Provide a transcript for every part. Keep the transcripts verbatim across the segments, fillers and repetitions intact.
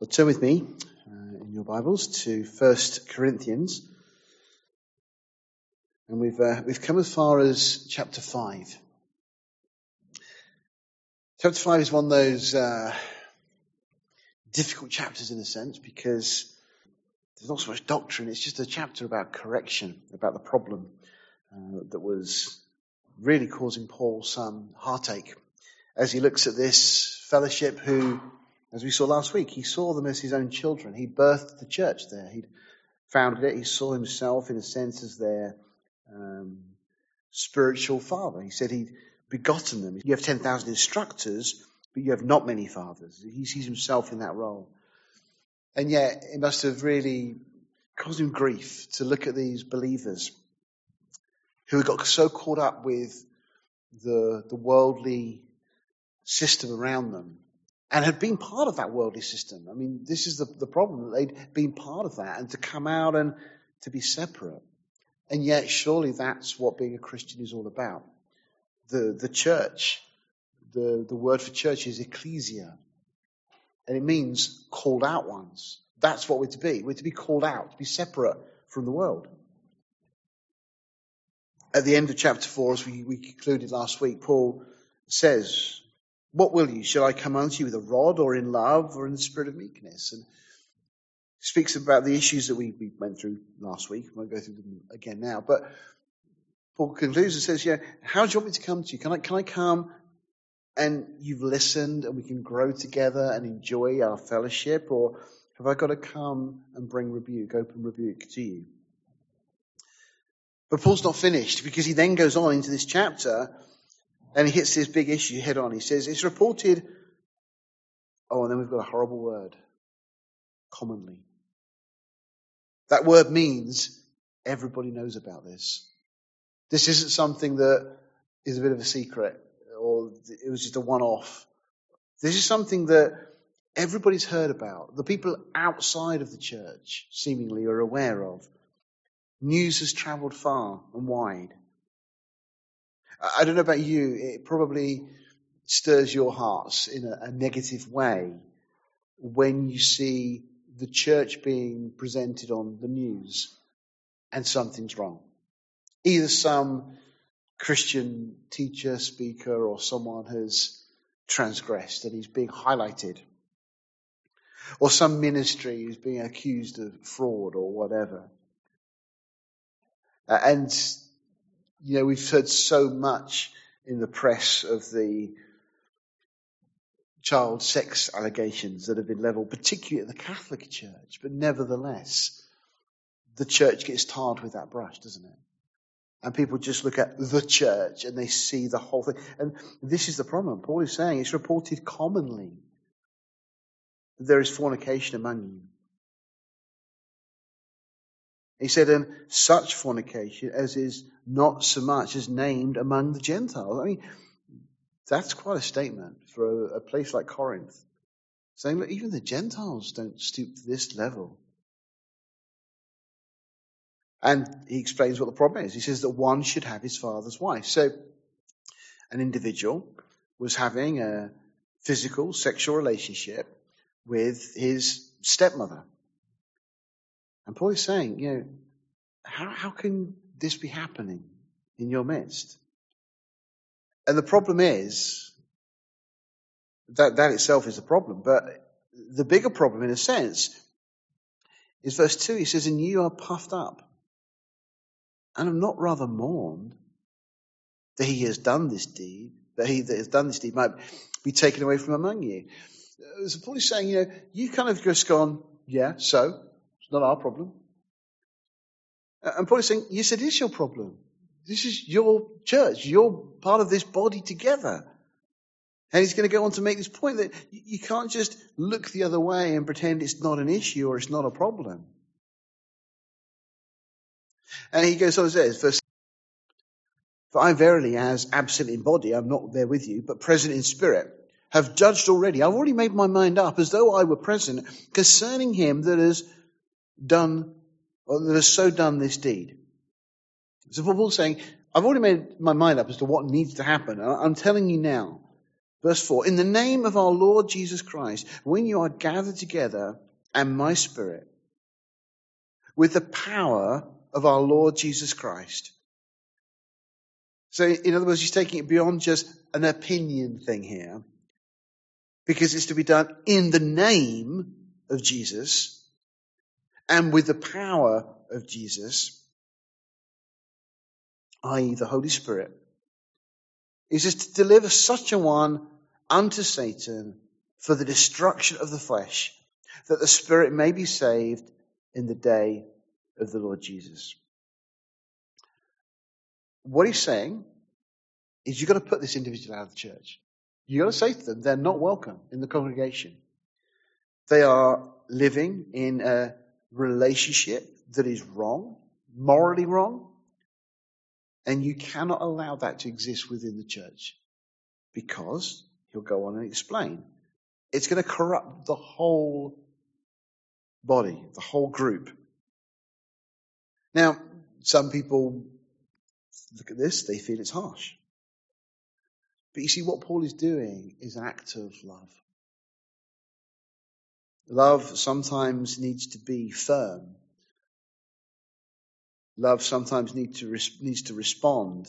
Well, turn with me uh, in your Bibles to First Corinthians, and we've uh, we've come as far as chapter five. Chapter five is one of those uh, difficult chapters in a sense because there's not so much doctrine. It's just a chapter about correction, about the problem uh, that was really causing Paul some heartache as he looks at this fellowship who, as we saw last week, he saw them as his own children. He birthed the church there. He'd founded it. He saw himself, in a sense, as their um, spiritual father. He said he'd begotten them. You have ten thousand instructors, but you have not many fathers. He sees himself in that role. And yet, it must have really caused him grief to look at these believers who had got so caught up with the, the worldly system around them and had been part of that worldly system. I mean, this is the, the problem, that they'd been part of that, and to come out and to be separate. And yet, surely that's what being a Christian is all about. The the church, the, the word for church is ecclesia. And it means called out ones. That's what we're to be. We're to be called out, to be separate from the world. At the end of chapter four, as we, we concluded last week, Paul says, "What will you? Shall I come unto you with a rod, or in love, or in the spirit of meekness?" And speaks about the issues that we, we went through last week. I won't go through them again now. But Paul concludes and says, yeah, how do you want me to come to you? Can I, can I come and you've listened and we can grow together and enjoy our fellowship? Or have I got to come and bring rebuke, open rebuke to you? But Paul's not finished, because he then goes on into this chapter and he hits this big issue head on. He says, it's reported, oh, and then we've got a horrible word, commonly. That word means everybody knows about this. This isn't something that is a bit of a secret or it was just a one-off. This is something that everybody's heard about. The people outside of the church seemingly are aware of. News has travelled far and wide. I don't know about you, it probably stirs your hearts in a, a negative way when you see the church being presented on the news and something's wrong. Either some Christian teacher, speaker, or someone has transgressed and he's being highlighted. Or some ministry is being accused of fraud or whatever. Uh, and, you know, we've heard so much in the press of the child sex allegations that have been levelled, particularly at the Catholic Church. But nevertheless, the church gets tarred with that brush, doesn't it? And people just look at the church and they see the whole thing. And this is the problem. Paul is saying it's reported commonly that there is fornication among you. He said, and such fornication as is not so much as named among the Gentiles. I mean, that's quite a statement for a, a place like Corinth. Saying that even the Gentiles don't stoop to this level. And he explains what the problem is. He says that one should have his father's wife. So an individual was having a physical, sexual relationship with his stepmother. And Paul is saying, you know, how, how can this be happening in your midst? And the problem is, that, that itself is the problem. But the bigger problem, in a sense, is verse two. He says, and you are puffed up. And I'm not rather mourned that he has done this deed, that he that has done this deed might be taken away from among you. So Paul is saying, you know, you kind of just gone, yeah, so, it's not our problem. And Paul is saying, yes, it is your problem. This is your church. You're part of this body together. And he's going to go on to make this point that you can't just look the other way and pretend it's not an issue or it's not a problem. And he goes on and says, verse, for I verily, as absent in body, I'm not there with you, but present in spirit, have judged already. I've already made my mind up as though I were present concerning him that has done, or that has so done this deed. So Paul's saying, I've already made my mind up as to what needs to happen. I'm telling you now. Verse four, in the name of our Lord Jesus Christ, when you are gathered together, and my spirit, with the power of our Lord Jesus Christ. So in other words, he's taking it beyond just an opinion thing here, because it's to be done in the name of Jesus and with the power of Jesus, that is the Holy Spirit. He says to deliver such a one unto Satan for the destruction of the flesh, that the spirit may be saved in the day of the Lord Jesus. What he's saying is you've got to put this individual out of the church. You've got to say to them, they're not welcome in the congregation. They are living in a relationship that is wrong, morally wrong, and you cannot allow that to exist within the church, because he'll go on and explain. It's going to corrupt the whole body, the whole group. Now, some people look at this, they feel it's harsh. But you see, what Paul is doing is an act of love. Love sometimes needs to be firm. Love sometimes need to res- needs to respond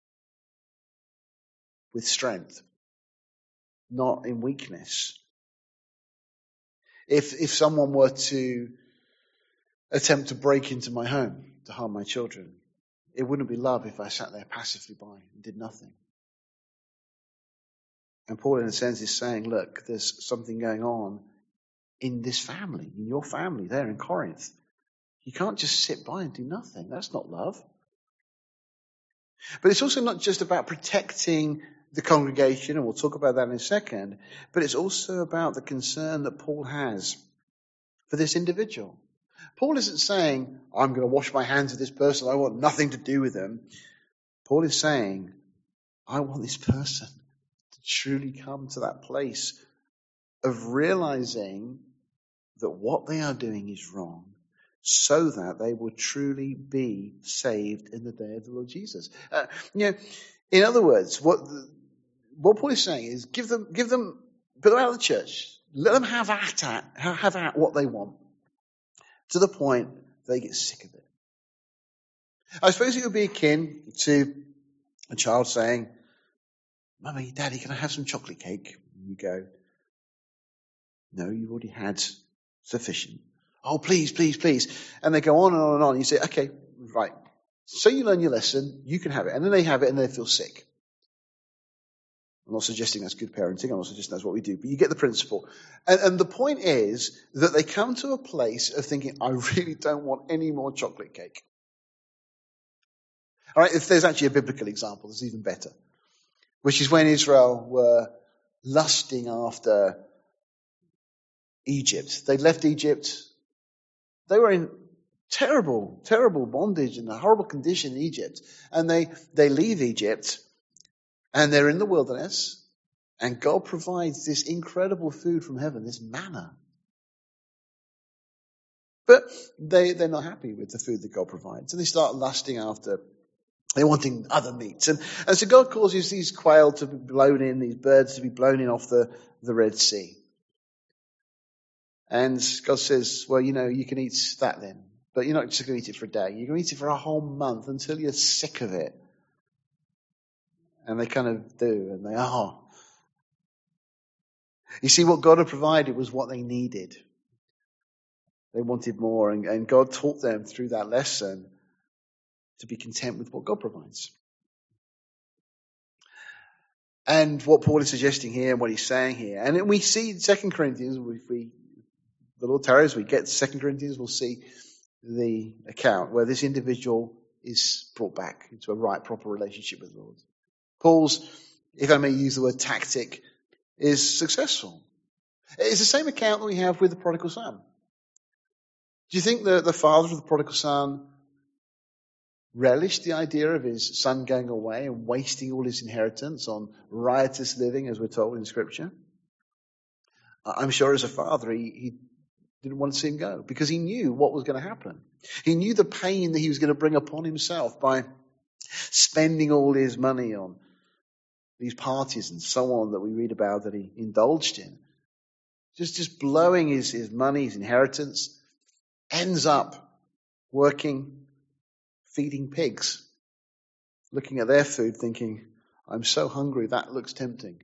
with strength, not in weakness. If if someone were to attempt to break into my home to harm my children, it wouldn't be love if I sat there passively by and did nothing. And Paul, in a sense, is saying, look, there's something going on in this family, in your family there in Corinth. You can't just sit by and do nothing. That's not love. But it's also not just about protecting the congregation, and we'll talk about that in a second, but it's also about the concern that Paul has for this individual. Paul isn't saying, I'm going to wash my hands of this person, I want nothing to do with them. Paul is saying, I want this person to truly come to that place of realizing that what they are doing is wrong, so that they will truly be saved in the day of the Lord Jesus. Uh, you know, in other words, what what Paul is saying is, give them, give them, put them out of the church, let them have at, at have at what they want, to the point they get sick of it. I suppose it would be akin to a child saying, Mummy, Daddy, can I have some chocolate cake? And you go, no, you've already had sufficient. Oh, please, please, please. And they go on and on and on. You say, okay, right. So you learn your lesson, you can have it. And then they have it and they feel sick. I'm not suggesting that's good parenting. I'm not suggesting that's what we do. But you get the principle. And, and the point is that they come to a place of thinking, I really don't want any more chocolate cake. All right, if there's actually a biblical example, that's even better. Which is when Israel were lusting after Egypt. They'd left Egypt. They were in terrible, terrible bondage and a horrible condition in Egypt. And they, they leave Egypt and they're in the wilderness, and God provides this incredible food from heaven, this manna. But they, they're not happy with the food that God provides. And they start lusting after, they're wanting other meats. And, and so God causes these quail to be blown in, these birds to be blown in off the, the Red Sea. And God says, well, you know, you can eat that then. But you're not just going to eat it for a day. You're going to eat it for a whole month until you're sick of it. And they kind of do, and they are. You see, what God had provided was what they needed. They wanted more, and, and God taught them through that lesson to be content with what God provides. And what Paul is suggesting here, and what he's saying here, and we see in Second Corinthians, if we, the Lord tarries, we get to Second Corinthians, we'll see the account where this individual is brought back into a right, proper relationship with the Lord. Paul's, if I may use the word tactic, is successful. It's the same account that we have with the prodigal son. Do you think the, the father of the prodigal son relished the idea of his son going away and wasting all his inheritance on riotous living, as we're told in Scripture? I'm sure as a father, he, he didn't want to see him go, because he knew what was going to happen. He knew the pain that he was going to bring upon himself by spending all his money on these parties and so on that we read about that he indulged in. Just, just blowing his, his money, his inheritance, ends up working, feeding pigs, looking at their food thinking, I'm so hungry, that looks tempting.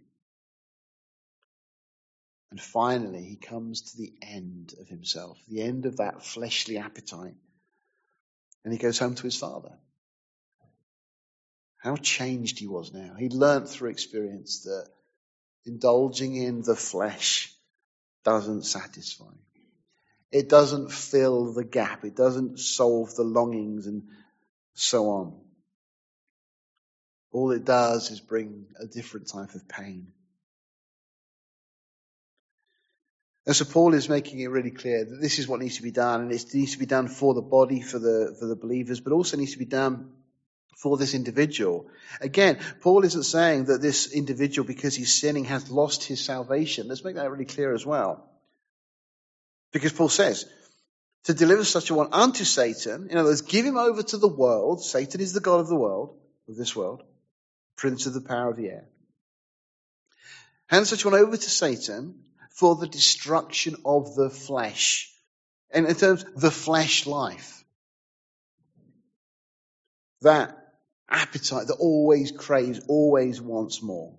And finally, he comes to the end of himself, the end of that fleshly appetite. And he goes home to his father. How changed he was now. He learnt through experience that indulging in the flesh doesn't satisfy. It doesn't fill the gap. It doesn't solve the longings and so on. All it does is bring a different type of pain. And so Paul is making it really clear that this is what needs to be done, and it needs to be done for the body, for the for the believers, but also needs to be done for this individual. Again, Paul isn't saying that this individual, because he's sinning, has lost his salvation. Let's make that really clear as well. Because Paul says, to deliver such a one unto Satan, in other words, give him over to the world. Satan is the god of the world, of this world, prince of the power of the air. Hand such one over to Satan for the destruction of the flesh. And in terms of the flesh life. That appetite that always craves, always wants more.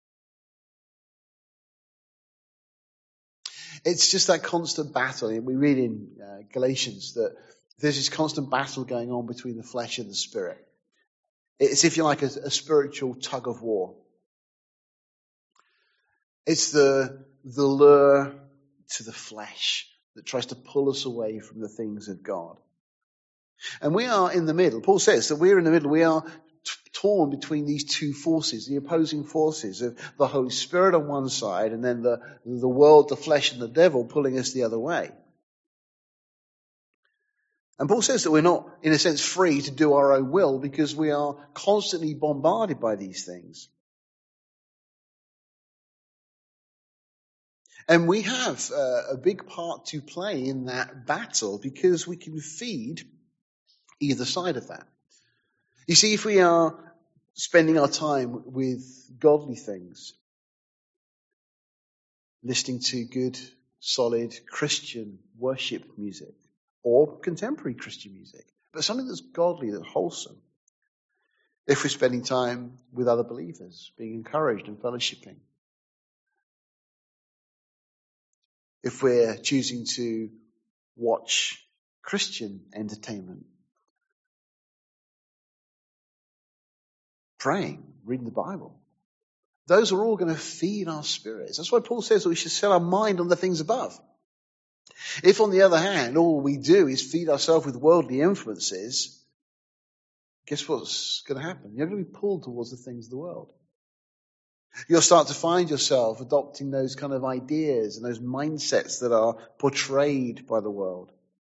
It's just that constant battle. We read in uh, Galatians that there's this constant battle going on between the flesh and the spirit. It's, if you like, a, a spiritual tug of war. It's the, the lure to the flesh that tries to pull us away from the things of God. And we are in the middle. Paul says that we're in the middle. We are t- torn between these two forces, the opposing forces of the Holy Spirit on one side and then the, the world, the flesh and the devil pulling us the other way. And Paul says that we're not, in a sense, free to do our own will because we are constantly bombarded by these things. And we have uh, a big part to play in that battle because we can feed either side of that. You see, if we are spending our time with godly things, listening to good, solid Christian worship music or contemporary Christian music, but something that's godly, that's wholesome, if we're spending time with other believers, being encouraged and fellowshipping, if we're choosing to watch Christian entertainment, praying, reading the Bible, those are all going to feed our spirits. That's why Paul says that we should set our mind on the things above. If, on the other hand, all we do is feed ourselves with worldly influences, guess what's going to happen? You're going to be pulled towards the things of the world. You'll start to find yourself adopting those kind of ideas and those mindsets that are portrayed by the world.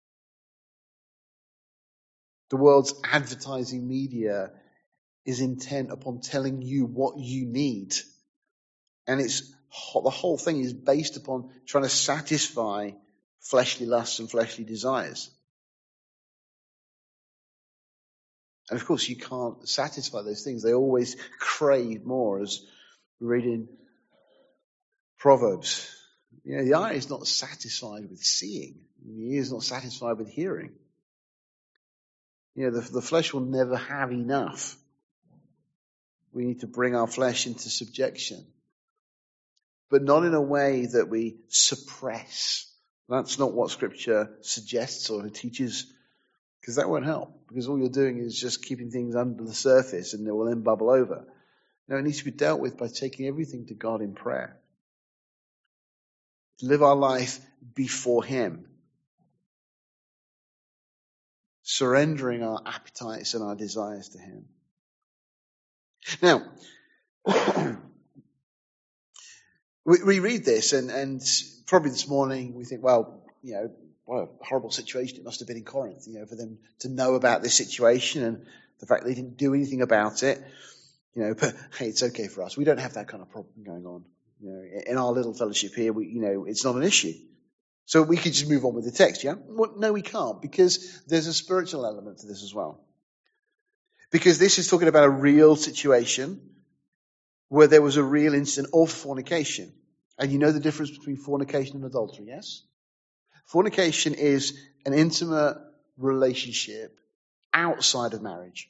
The world's advertising media is intent upon telling you what you need. And it's the whole thing is based upon trying to satisfy fleshly lusts and fleshly desires. And of course, you can't satisfy those things. They always crave more, as we read in Proverbs. You know, the eye is not satisfied with seeing. The ear is not satisfied with hearing. You know, the, the flesh will never have enough. We need to bring our flesh into subjection. But not in a way that we suppress. That's not what Scripture suggests or teaches, because that won't help. Because all you're doing is just keeping things under the surface and they will then bubble over. No, it needs to be dealt with by taking everything to God in prayer. To live our life before Him. Surrendering our appetites and our desires to Him. Now, we, we read this and, and probably this morning we think, well, you know, what a horrible situation it must have been in Corinth, you know, for them to know about this situation and the fact they didn't do anything about it. You know, but hey, it's okay for us. We don't have that kind of problem going on. You know, in our little fellowship here, we, you know, it's not an issue. So we could just move on with the text, yeah? Well, no, we can't, because there's a spiritual element to this as well. Because this is talking about a real situation where there was a real incident of fornication. And you know the difference between fornication and adultery, yes? Fornication is an intimate relationship outside of marriage.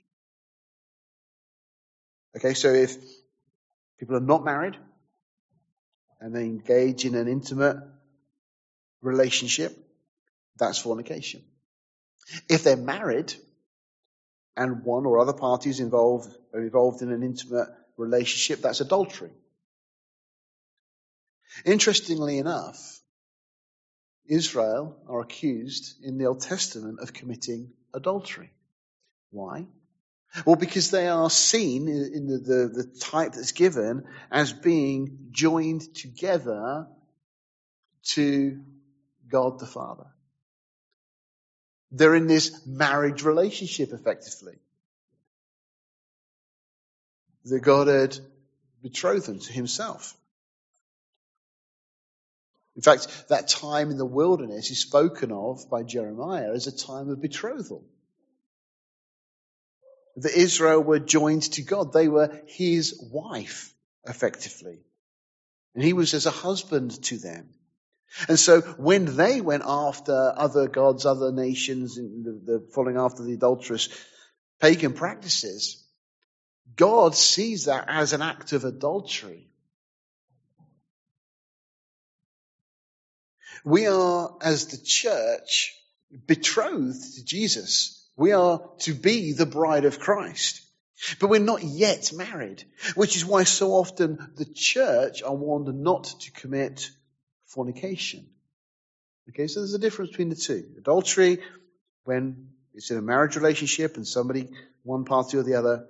Okay, so if people are not married and they engage in an intimate relationship, that's fornication. If they're married and one or other parties involved are involved in an intimate relationship, that's adultery. Interestingly enough, Israel are accused in the Old Testament of committing adultery. Why? Well, because they are seen in the, the, the type that's given as being joined together to God the Father. They're in this marriage relationship, effectively, that God had betrothed them to himself. In fact, that time in the wilderness is spoken of by Jeremiah as a time of betrothal. That Israel were joined to God. They were his wife, effectively. And he was as a husband to them. And so when they went after other gods, other nations, and the, the following after the adulterous pagan practices, God sees that as an act of adultery. We are, as the church, betrothed to Jesus. We are to be the bride of Christ. But we're not yet married, which is why so often the church are warned not to commit fornication. Okay, so there's a difference between the two. Adultery, when it's in a marriage relationship and somebody, one party or the other,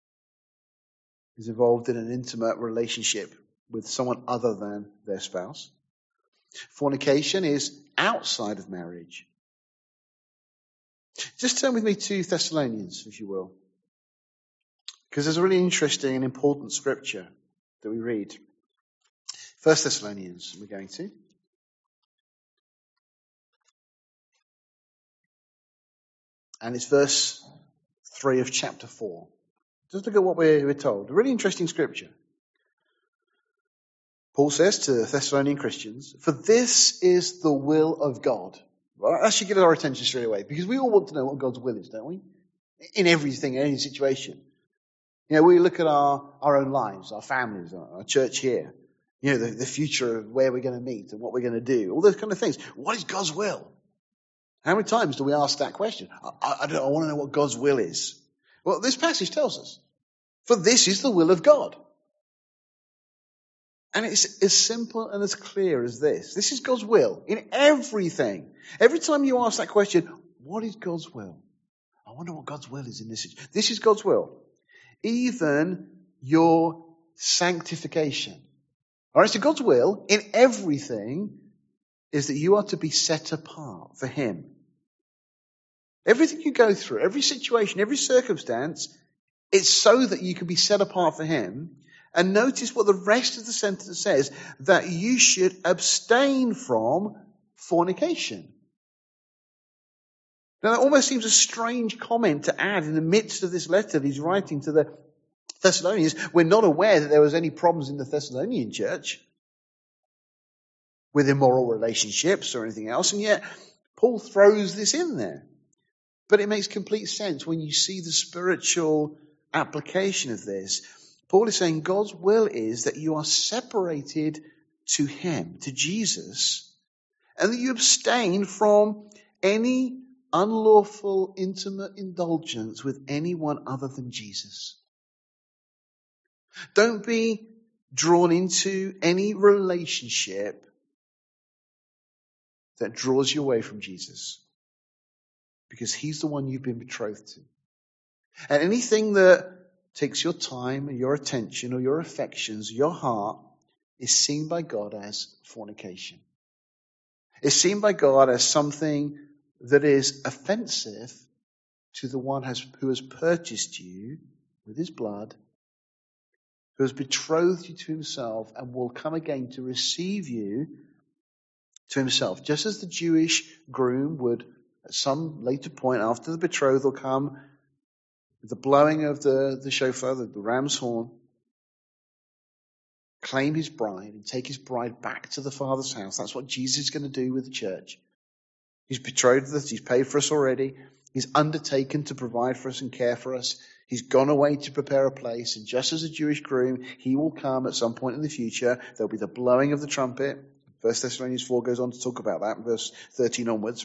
is involved in an intimate relationship with someone other than their spouse. Fornication is outside of marriage. Just turn with me to Thessalonians, if you will. Because there's a really interesting and important scripture that we read. First Thessalonians, we're going to. And it's verse three of chapter four. Just look at what we're, we're told. A really interesting scripture. Paul says to Thessalonian Christians, "For this is the will of God." Well, that should get our attention straight away, because we all want to know what God's will is, don't we? In everything, in any situation. You know, we look at our, our own lives, our families, our, our church here. You know, the, the future of where we're going to meet and what we're going to do. All those kind of things. What is God's will? How many times do we ask that question? I, I, don't, I want to know what God's will is. Well, this passage tells us. For this is the will of God. And it's as simple and as clear as this. This is God's will in everything. Every time you ask that question, what is God's will? I wonder what God's will is in this situation. This is God's will. Even your sanctification. All right, so God's will in everything is that you are to be set apart for him. Everything you go through, every situation, every circumstance, it's so that you can be set apart for him. And notice what the rest of the sentence says, that you should abstain from fornication. Now, that almost seems a strange comment to add in the midst of this letter that he's writing to the Thessalonians. We're not aware that there was any problems in the Thessalonian church with immoral relationships or anything else, and yet Paul throws this in there. But it makes complete sense when you see the spiritual application of this. Paul is saying God's will is that you are separated to him, to Jesus, and that you abstain from any unlawful, intimate indulgence with anyone other than Jesus. Don't be drawn into any relationship that draws you away from Jesus, because he's the one you've been betrothed to. And anything that takes your time, or your attention, or your affections, your heart, is seen by God as fornication. It's seen by God as something that is offensive to the one has, who has purchased you with his blood, who has betrothed you to himself and will come again to receive you to himself. Just as the Jewish groom would, at some later point after the betrothal, come with the blowing of the, the shofar, the, the ram's horn, claim his bride and take his bride back to the Father's house. That's what Jesus is going to do with the church. He's betrothed us. He's paid for us already. He's undertaken to provide for us and care for us. He's gone away to prepare a place. And just as a Jewish groom, he will come at some point in the future. There'll be the blowing of the trumpet. First Thessalonians four goes on to talk about that, verse thirteen onwards.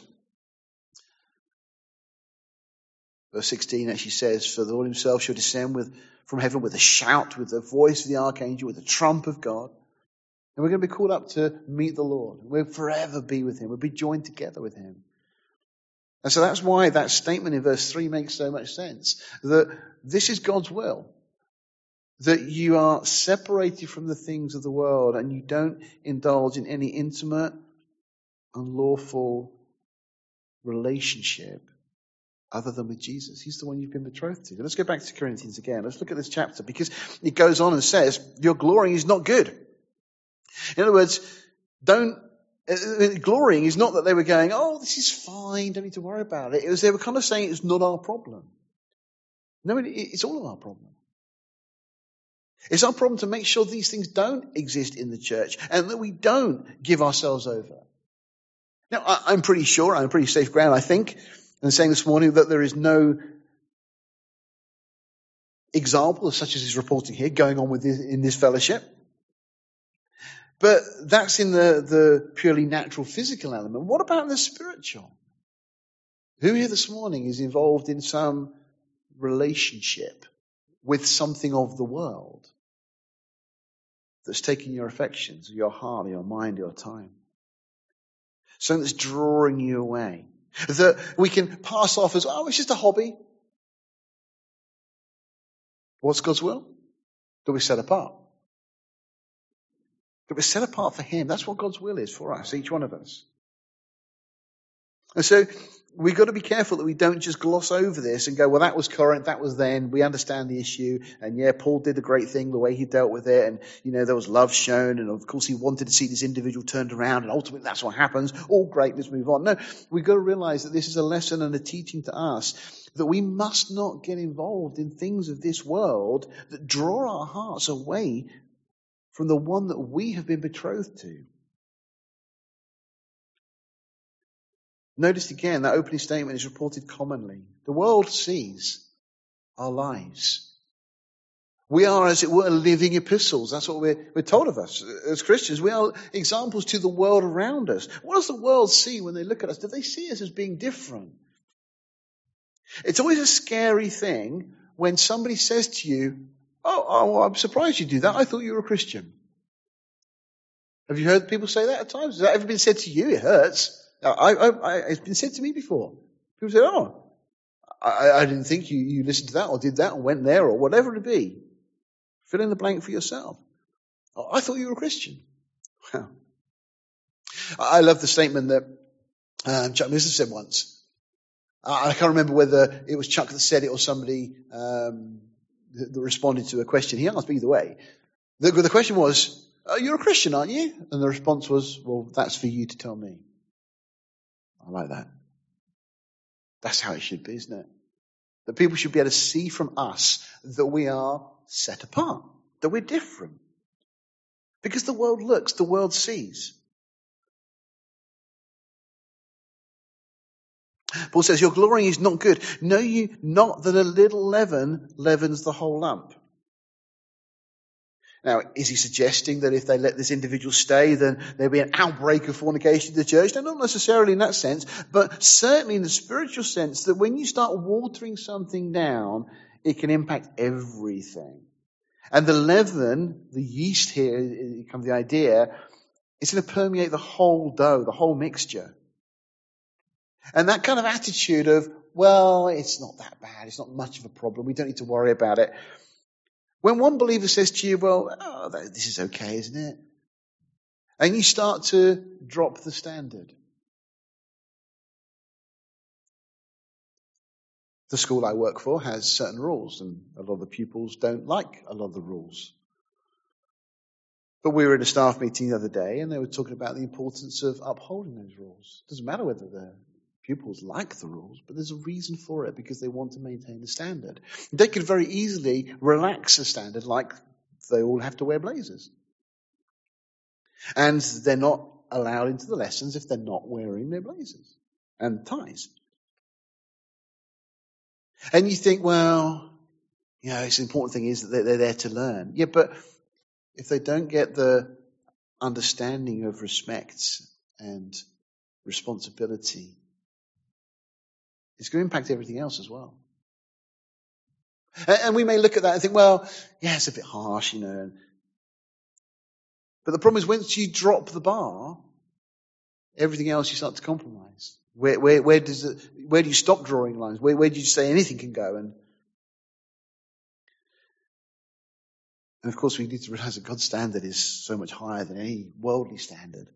Verse sixteen actually says, "For the Lord himself shall descend with, from heaven with a shout, with the voice of the archangel, with the trump of God. And we're going to be called up to meet the Lord. We'll forever be with him. We'll be joined together with him." And so that's why that statement in verse three makes so much sense. That this is God's will. That you are separated from the things of the world and you don't indulge in any intimate, unlawful relationship other than with Jesus. He's the one you've been betrothed to. Let's go back to Corinthians again. Let's look at this chapter because it goes on and says, your glorying is not good. In other words, don't, uh, glorying is not that they were going, oh, this is fine, don't need to worry about it. It was, they were kind of saying it's not our problem. No, it, it's all of our problem. It's our problem to make sure these things don't exist in the church and that we don't give ourselves over. Now, I, I'm pretty sure, I'm pretty safe ground, I think, and saying this morning that there is no example such as is reporting here going on with this, in this fellowship. But that's in the, the purely natural physical element. What about the spiritual? Who here this morning is involved in some relationship with something of the world that's taking your affections, your heart, your mind, your time? Something that's drawing you away. That we can pass off as, oh, it's just a hobby. What's God's will? That we set apart. That we're set apart for him. That's what God's will is for us, each one of us. And so we've got to be careful that we don't just gloss over this and go, well, that was current, that was then, we understand the issue. And yeah, Paul did a great thing, the way he dealt with it. And, you know, there was love shown. And of course he wanted to see this individual turned around. And ultimately that's what happens. All great, let's move on. No, we've got to realize that this is a lesson and a teaching to us that we must not get involved in things of this world that draw our hearts away from the one that we have been betrothed to. Notice again, that opening statement is reported commonly. The world sees our lives. We are, as it were, living epistles. That's what we're, we're told of us as Christians. We are examples to the world around us. What does the world see when they look at us? Do they see us as being different? It's always a scary thing when somebody says to you, oh, oh, I'm surprised you do that. I thought you were a Christian. Have you heard people say that at times? Has that ever been said to you? It hurts. I, I, I, it's been said to me before. People say, oh, I, I didn't think you, you listened to that or did that or went there or whatever it be. Fill in the blank for yourself. Oh, I thought you were a Christian. Wow. I love the statement that um, Chuck Missler said once. I can't remember whether it was Chuck that said it or somebody um, that, that responded to a question he asked, but either way. The, the question was, oh, you're a Christian, aren't you? And the response was, well, that's for you to tell me. I like that. That's how it should be, isn't it? That people should be able to see from us that we are set apart, that we're different. Because the world looks, the world sees. Paul says, your glorying is not good. Know you not that a little leaven leavens the whole lump? Now, is he suggesting that if they let this individual stay, then there'll be an outbreak of fornication in the church? No, not necessarily in that sense, but certainly in the spiritual sense that when you start watering something down, it can impact everything. And the leaven, the yeast here, it comes the idea, it's going to permeate the whole dough, the whole mixture. And that kind of attitude of, well, it's not that bad, it's not much of a problem, we don't need to worry about it. When one believer says to you, well, oh, this is okay, isn't it? And you start to drop the standard. The school I work for has certain rules, and a lot of the pupils don't like a lot of the rules. But we were in a staff meeting the other day, and they were talking about the importance of upholding those rules. It doesn't matter whether the pupils like the rules, but there's a reason for it, because they want to maintain the standard. They could very easily relax the standard, like they all have to wear blazers. And they're not allowed into the lessons if they're not wearing their blazers and ties. And you think, well, you know, it's the important thing is that they're there to learn. Yeah, but if they don't get the understanding of respect and responsibility, it's going to impact everything else as well. And we may look at that and think, well, yeah, it's a bit harsh, you know. But the problem is once you drop the bar, everything else you start to compromise. Where, where, where does it, where do you stop drawing lines? Where, where do you say anything can go? And, and of course, we need to realize that God's standard is so much higher than any worldly standard.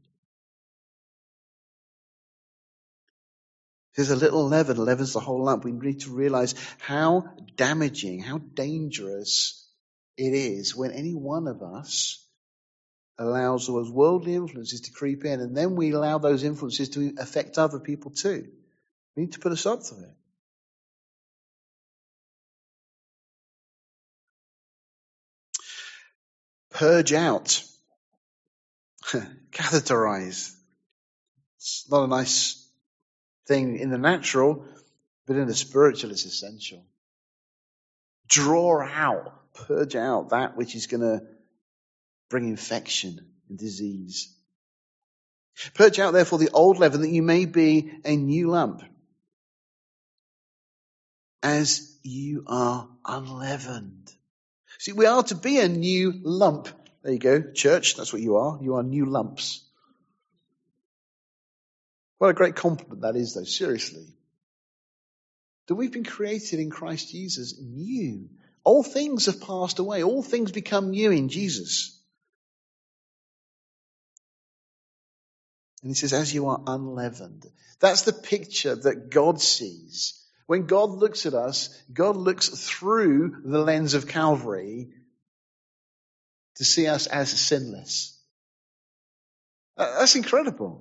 There's a little leaven, leavens the whole lump. We need to realize how damaging, how dangerous it is when any one of us allows those worldly influences to creep in, and then we allow those influences to affect other people too. We need to put a stop to it. Purge out. Catheterize. It's not a nice thing in the natural, but in the spiritual it's essential. Draw out, purge out that which is going to bring infection and disease. Purge out therefore the old leaven, that you may be a new lump, as you are unleavened. See, we are to be a new lump. There you go, church, that's what you are. You are new lumps. What a great compliment that is, though, seriously. That we've been created in Christ Jesus new. All things have passed away. All things become new in Jesus. And he says, as you are unleavened. That's the picture that God sees. When God looks at us, God looks through the lens of Calvary to see us as sinless. That's incredible.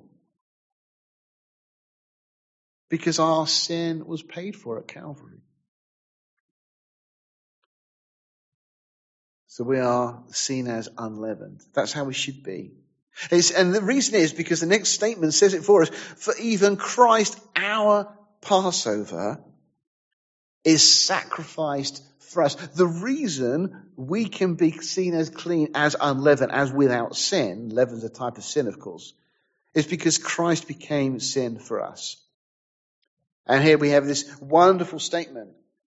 Because our sin was paid for at Calvary. So we are seen as unleavened. That's how we should be. It's, and the reason is because the next statement says it for us. For even Christ, our Passover, is sacrificed for us. The reason we can be seen as clean, as unleavened, as without sin, leaven's a type of sin, of course, is because Christ became sin for us. And here we have this wonderful statement,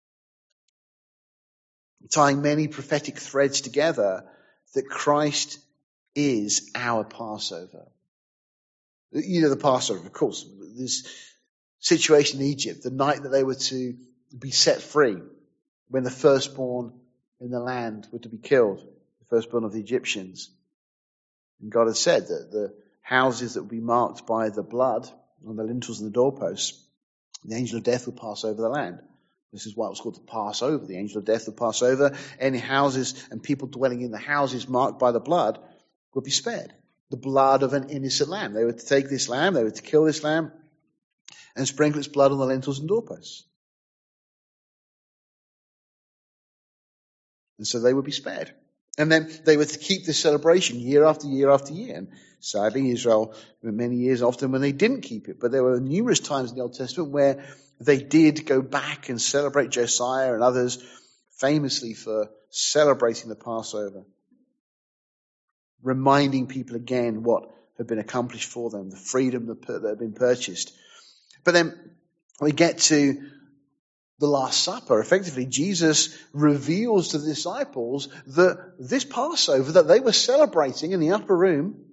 tying many prophetic threads together, that Christ is our Passover. You know the Passover, of course, this situation in Egypt, the night that they were to be set free, when the firstborn in the land were to be killed, the firstborn of the Egyptians. And God had said that the houses that would be marked by the blood on the lintels and the doorposts, the angel of death would pass over the land. This is why it was called the Passover. The angel of death would pass over. Any houses and people dwelling in the houses marked by the blood would be spared. The blood of an innocent lamb. They were to take this lamb, they were to kill this lamb, and sprinkle its blood on the lintels and doorposts. And so they would be spared. And then they were to keep this celebration year after year after year. And sadly, Israel, many years often when they didn't keep it. But there were numerous times in the Old Testament where they did go back and celebrate Josiah and others famously for celebrating the Passover. Reminding people again what had been accomplished for them, the freedom that had been purchased. But then we get to the Last Supper. Effectively, Jesus reveals to the disciples that this Passover that they were celebrating in the upper room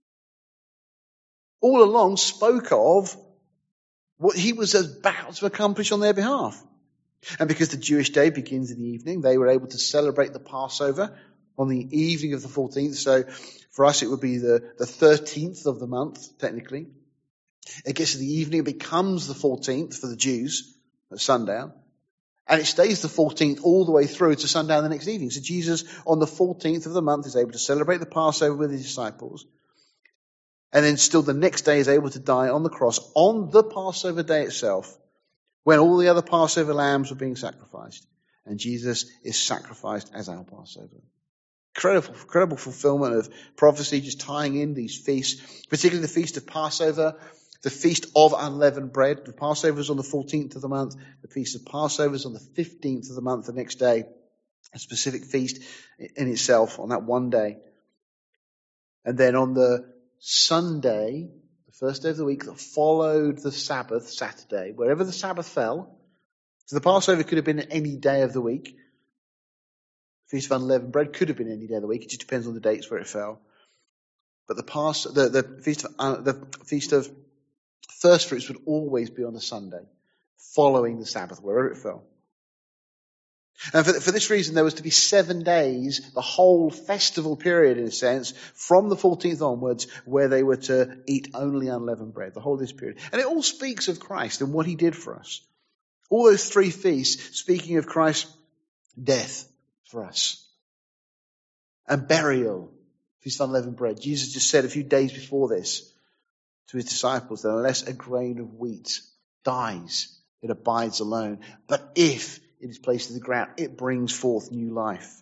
all along spoke of what he was about to accomplish on their behalf. And because the Jewish day begins in the evening, they were able to celebrate the Passover on the evening of the fourteenth. So for us, it would be the, the thirteenth of the month, technically. It gets to the evening, it becomes the fourteenth for the Jews at sundown. And it stays the fourteenth all the way through to sundown the next evening. So Jesus, on the fourteenth of the month, is able to celebrate the Passover with his disciples. And then still the next day is able to die on the cross on the Passover day itself, when all the other Passover lambs were being sacrificed. And Jesus is sacrificed as our Passover. Incredible, incredible fulfillment of prophecy, just tying in these feasts, particularly the feast of Passover, the feast of unleavened bread. The Passover is on the fourteenth of the month. The feast of Passover is on the fifteenth of the month, the next day. A specific feast in itself on that one day. And then on the Sunday, the first day of the week that followed the Sabbath, Saturday, wherever the Sabbath fell. So the Passover could have been any day of the week. Feast of Unleavened Bread could have been any day of the week. It just depends on the dates where it fell. But the Pas, the, the feast of uh, the feast of first fruits would always be on a Sunday, following the Sabbath, wherever it fell. And for, for this reason, there was to be seven days, the whole festival period, in a sense, from the fourteenth onwards, where they were to eat only unleavened bread. The whole of this period, and it all speaks of Christ and what He did for us. All those three feasts speaking of Christ's death for us. And burial, feast of unleavened bread. Jesus just said a few days before this to His disciples that unless a grain of wheat dies, it abides alone. But if it is placed in the ground, it brings forth new life.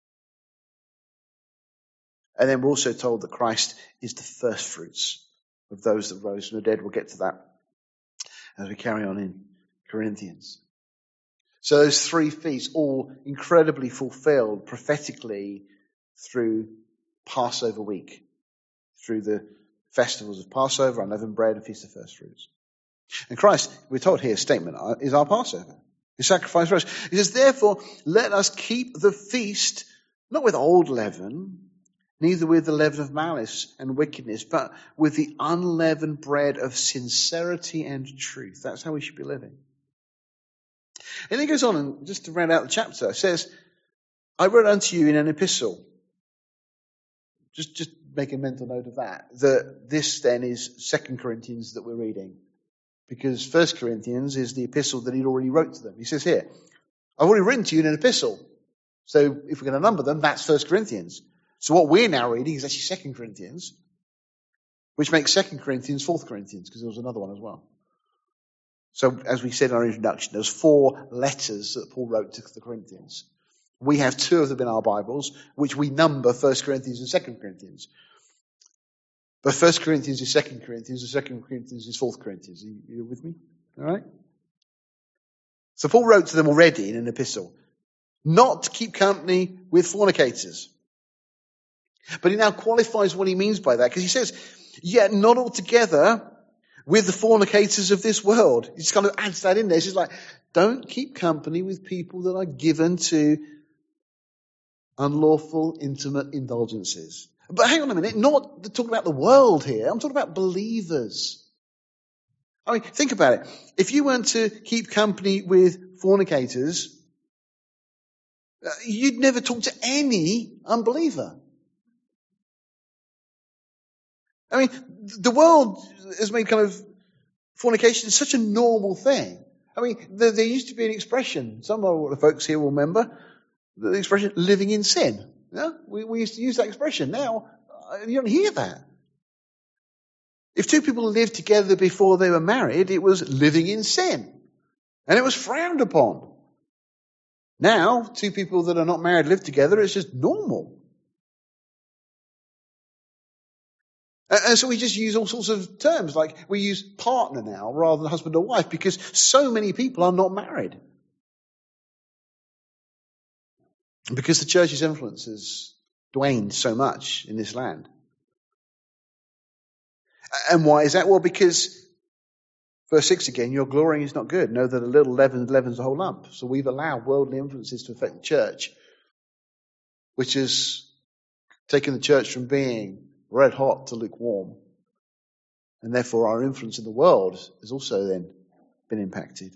And then we're also told that Christ is the first fruits of those that rose from the dead. We'll get to that as we carry on in Corinthians. So those three feasts, all incredibly fulfilled prophetically through Passover week, through the festivals of Passover, unleavened bread, and Feast of First Fruits. And Christ, we're told here, statement, is our Passover. His sacrifice for us. He says, therefore, let us keep the feast, not with old leaven, neither with the leaven of malice and wickedness, but with the unleavened bread of sincerity and truth. That's how we should be living. And he goes on, and just to round out the chapter, it says, I wrote unto you in an epistle. Just, just make a mental note of that. That this then is Second Corinthians that we're reading. Because First Corinthians is the epistle that he'd already wrote to them. He says here, I've already written to you in an epistle. So if we're going to number them, that's First Corinthians. So what we're now reading is actually Second Corinthians, which makes Second Corinthians Fourth Corinthians, because there was another one as well. So as we said in our introduction, there's four letters that Paul wrote to the Corinthians. We have two of them in our Bibles, which we number First Corinthians and Second Corinthians. But First Corinthians is Second Corinthians, and Second Corinthians is Fourth Corinthians. Are you, are you with me? All right? So Paul wrote to them already in an epistle, not to keep company with fornicators. But he now qualifies what he means by that, because he says, yet not altogether with the fornicators of this world. He just kind of adds that in there. It's just like, don't keep company with people that are given to unlawful, intimate indulgences. But hang on a minute, not talking about the world here. I'm talking about believers. I mean, think about it. If you weren't to keep company with fornicators, you'd never talk to any unbeliever. I mean, the world has made kind of fornication such a normal thing. I mean, there, there used to be an expression, some of the folks here will remember, the expression living in sin. Yeah? We, we used to use that expression. Now, you don't hear that. If two people lived together before they were married, it was living in sin. And it was frowned upon. Now, two people that are not married live together, it's just normal. And so we just use all sorts of terms, like we use partner now rather than husband or wife, because so many people are not married. Because the church's influence has waned so much in this land. And why is that? Well, because, verse six again, your glorying is not good. Know that a little leaven leavens the whole lump. So we've allowed worldly influences to affect the church, which has taken the church from being red hot to lukewarm. And therefore our influence in the world has also then been impacted.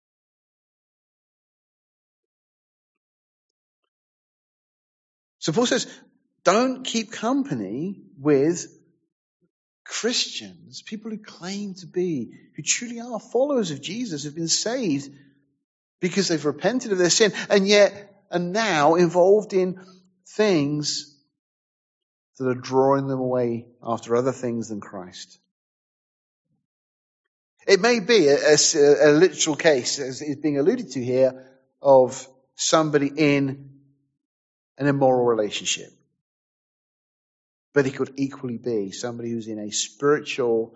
So Paul says, don't keep company with Christians, people who claim to be, who truly are followers of Jesus, have been saved because they've repented of their sin, and yet are now involved in things that are drawing them away after other things than Christ. It may be a, a, a literal case, as is being alluded to here, of somebody in an immoral relationship. But he could equally be somebody who's in a spiritual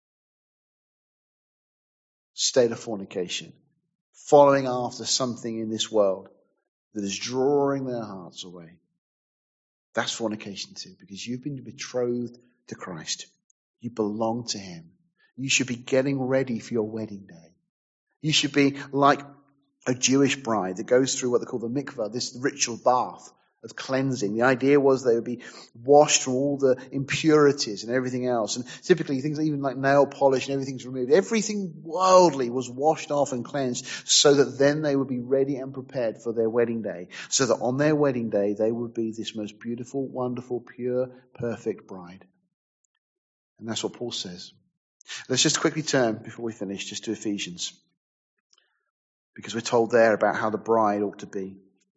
state of fornication, following after something in this world that is drawing their hearts away. That's fornication too, because you've been betrothed to Christ. You belong to him. You should be getting ready for your wedding day. You should be like a Jewish bride that goes through what they call the mikvah, this ritual bath of cleansing. The idea was they would be washed from all the impurities and everything else. And typically things even like nail polish and everything's removed. Everything worldly was washed off and cleansed so that then they would be ready and prepared for their wedding day. So that on their wedding day they would be this most beautiful, wonderful, pure, perfect bride. And that's what Paul says. Let's just quickly turn, before we finish, just to Ephesians. Because we're told there about how the bride ought to be.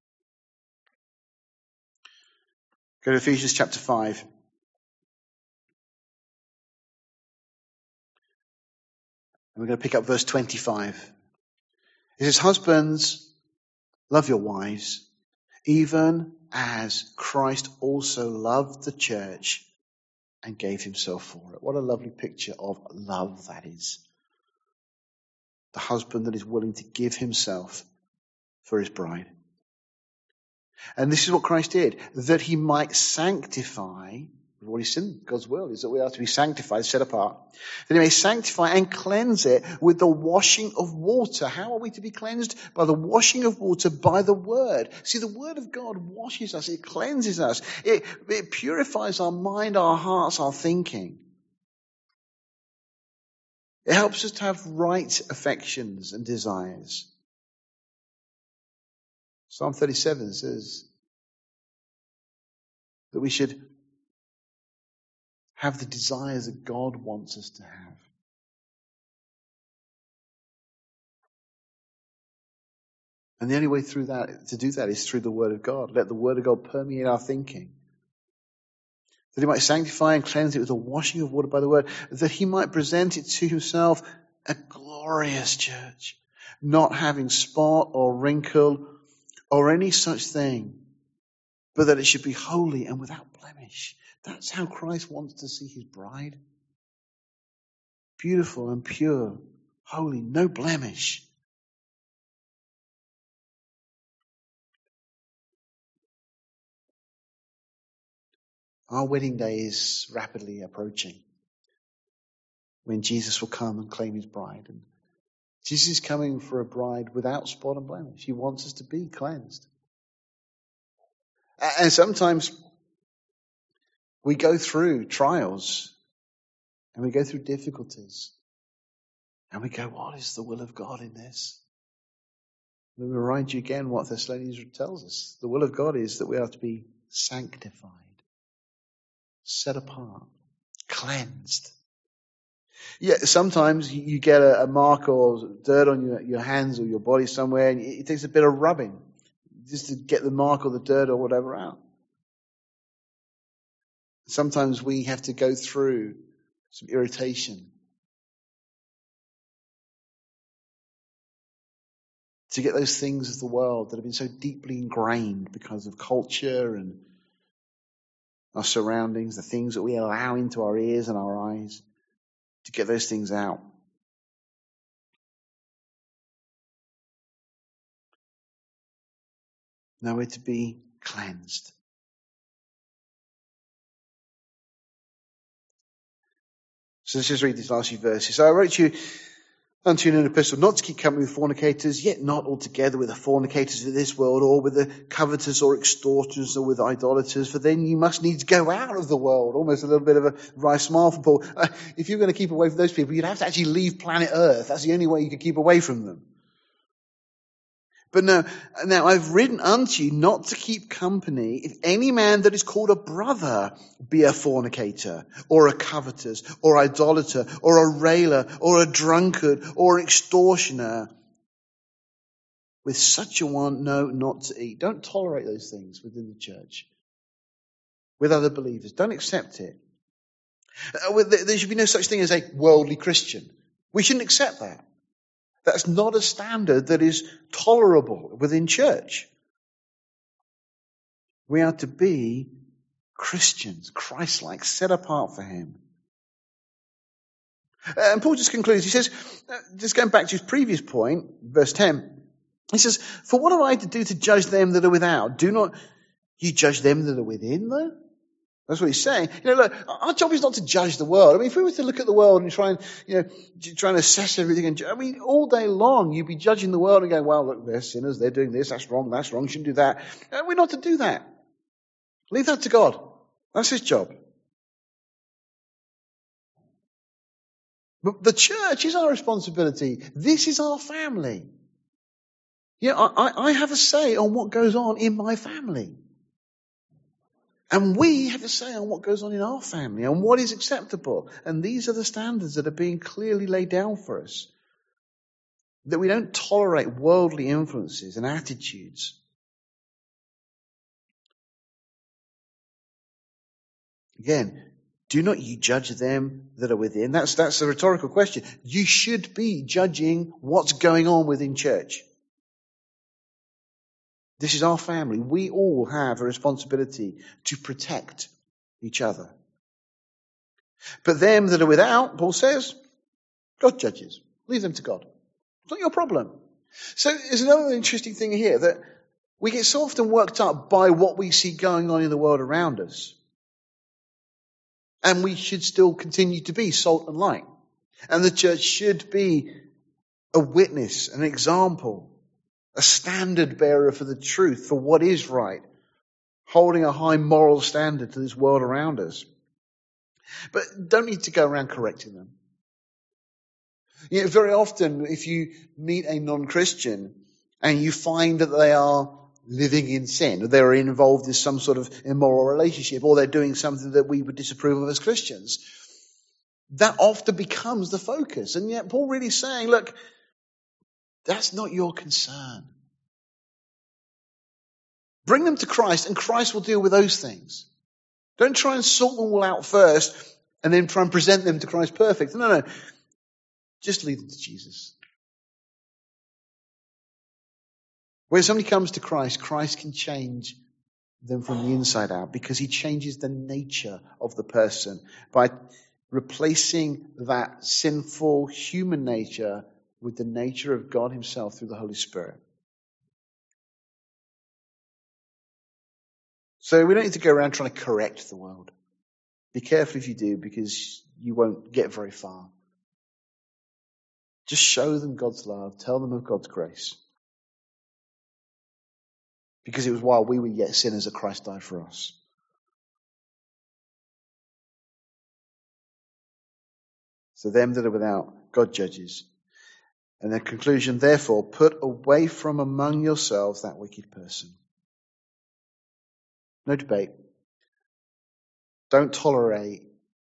Go to Ephesians chapter five. And we're going to pick up verse twenty-five. It says, husbands, love your wives, even as Christ also loved the church and gave himself for it. What a lovely picture of love that is. The husband that is willing to give himself for his bride. And this is what Christ did, that he might sanctify, what he said in God's will is that we are to be sanctified, set apart, that he may sanctify and cleanse it with the washing of water. How are we to be cleansed? By the washing of water, by the word. See, the word of God washes us, it cleanses us, it, it purifies our mind, our hearts, our thinking. It helps us to have right affections and desires. Psalm thirty-seven says that we should have the desires that God wants us to have. And the only way through that, to do that is through the Word of God. Let the Word of God permeate our thinking. That he might sanctify and cleanse it with the washing of water by the Word. That he might present it to himself a glorious church. Not having spot or wrinkle or any such thing, but that it should be holy and without blemish. That's how Christ wants to see his bride. Beautiful and pure, holy, no blemish. Our wedding day is rapidly approaching, when Jesus will come and claim his bride. And Jesus is coming for a bride without spot and blemish. He wants us to be cleansed. And sometimes we go through trials and we go through difficulties and we go, what is the will of God in this? Let me remind you again what Thessalonians tells us. The will of God is that we are to be sanctified, set apart, cleansed. Yeah, sometimes you get a, a mark or dirt on your, your hands or your body somewhere, and it takes a bit of rubbing just to get the mark or the dirt or whatever out. Sometimes we have to go through some irritation to get those things of the world that have been so deeply ingrained because of culture and our surroundings, the things that we allow into our ears and our eyes, to get those things out. Now we're to be cleansed. So let's just read these last few verses. So I wrote you unto you in an epistle not to keep company with fornicators, yet not altogether with the fornicators of this world, or with the covetous or extorters, or with idolaters, for then you must needs go out of the world. Almost a little bit of a wry smile from Paul. Uh, if you're going to keep away from those people, you'd have to actually leave planet Earth. That's the only way you can keep away from them. But no, now I've written unto you not to keep company if any man that is called a brother be a fornicator, or a covetous, or idolater, or a railer, or a drunkard, or an extortioner. With such a one, no, not to eat. Don't tolerate those things within the church, with other believers. Don't accept it. There should be no such thing as a worldly Christian. We shouldn't accept that. That's not a standard that is tolerable within church. We are to be Christians, Christ-like, set apart for him. And Paul just concludes, he says, just going back to his previous point, verse ten, he says, for what am I to do to judge them that are without? Do not you judge them that are within, though? That's what he's saying. You know, look, our job is not to judge the world. I mean, if we were to look at the world and try and, you know, try and assess everything, and I mean, all day long you'd be judging the world and going, well, look, they're sinners, they're doing this, that's wrong, that's wrong, shouldn't do that. And we're not to do that. Leave that to God. That's his job. But the church is our responsibility. This is our family. Yeah, I, I have a say on what goes on in my family. And we have a say on what goes on in our family and what is acceptable. And these are the standards that are being clearly laid down for us. That we don't tolerate worldly influences and attitudes. Again, do not you judge them that are within? That's, that's a rhetorical question. You should be judging what's going on within church. This is our family. We all have a responsibility to protect each other. But them that are without, Paul says, God judges. Leave them to God. It's not your problem. So there's another interesting thing here, that we get so often worked up by what we see going on in the world around us. And we should still continue to be salt and light. And the church should be a witness, an example, a standard bearer for the truth, for what is right, holding a high moral standard to this world around us. But don't need to go around correcting them. You know, very often, if you meet a non-Christian and you find that they are living in sin, or they're involved in some sort of immoral relationship, or they're doing something that we would disapprove of as Christians, that often becomes the focus. And yet Paul really is saying, look, that's not your concern. Bring them to Christ and Christ will deal with those things. Don't try and sort them all out first and then try and present them to Christ perfect. No, no. Just lead them to Jesus. When somebody comes to Christ, Christ can change them from the inside out because he changes the nature of the person by replacing that sinful human nature with the nature of God himself through the Holy Spirit. So we don't need to go around trying to correct the world. Be careful if you do, because you won't get very far. Just show them God's love. Tell them of God's grace. Because it was while we were yet sinners that Christ died for us. So them that are without, God judges. And the conclusion, therefore, put away from among yourselves that wicked person. No debate. Don't tolerate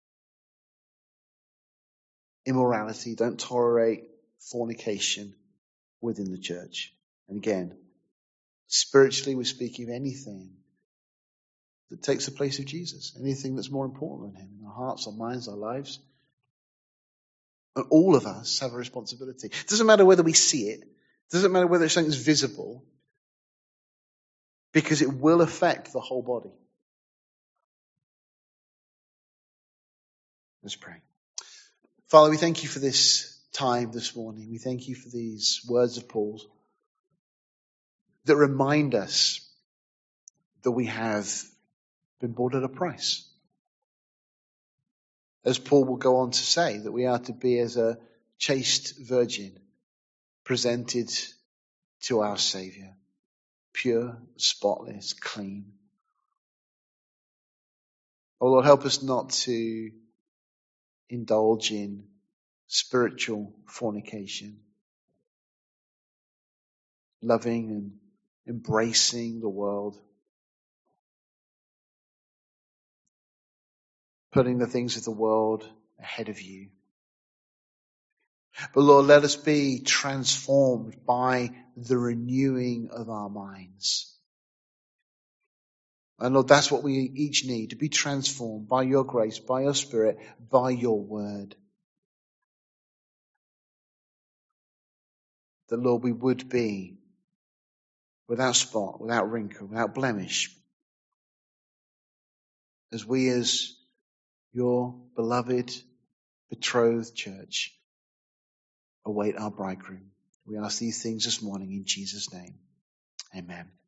immorality. Don't tolerate fornication within the church. And again, spiritually, we're speaking of anything that takes the place of Jesus. Anything that's more important than him. In our hearts, our minds, our lives. And all of us have a responsibility. It doesn't matter whether we see it. It doesn't matter whether something's visible. Because it will affect the whole body. Let's pray. Father, we thank you for this time this morning. We thank you for these words of Paul's that remind us that we have been bought at a price. As Paul will go on to say, that we are to be as a chaste virgin presented to our Saviour. Pure, spotless, clean. Oh Lord, help us not to indulge in spiritual fornication. Loving and embracing the world. Putting the things of the world ahead of you. But Lord, let us be transformed by the renewing of our minds. And Lord, that's what we each need, to be transformed by your grace, by your Spirit, by your word. That, Lord, we would be without spot, without wrinkle, without blemish. as we as your beloved, betrothed church await our bridegroom. We ask these things this morning in Jesus' name. Amen.